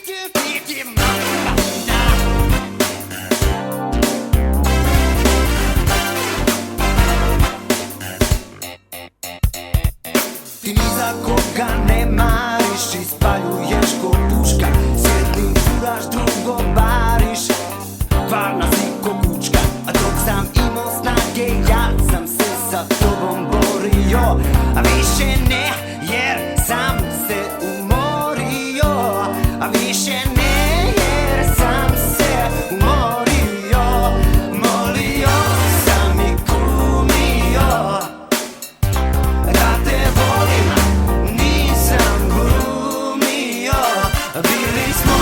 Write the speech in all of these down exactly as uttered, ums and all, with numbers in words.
Ti ni za koga ne mariš, ispaljuješ ko puška, s jednim furaš, drugo bariš, varna si ko kučka. A dok sam imao snage, ja sam se sa tobom borio, a više ne, jer sam se umorio, a više ne, jer sam se umorio. Molio sam i kumio da te volim, nisam glumio. Bili smo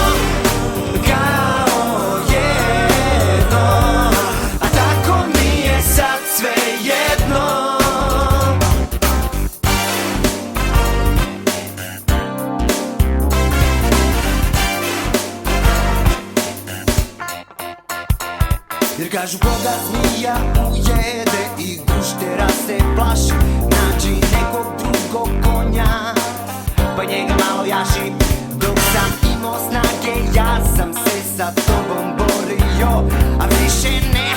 kao jedno, a tako mi je sad sve jedno. Jer kažu koga zmija ujede i guštera se plaši, nađi nekog drugog konja pa njega malo jaši. Dok sam imao snage, ja sam se sa tobom borio, a više ne,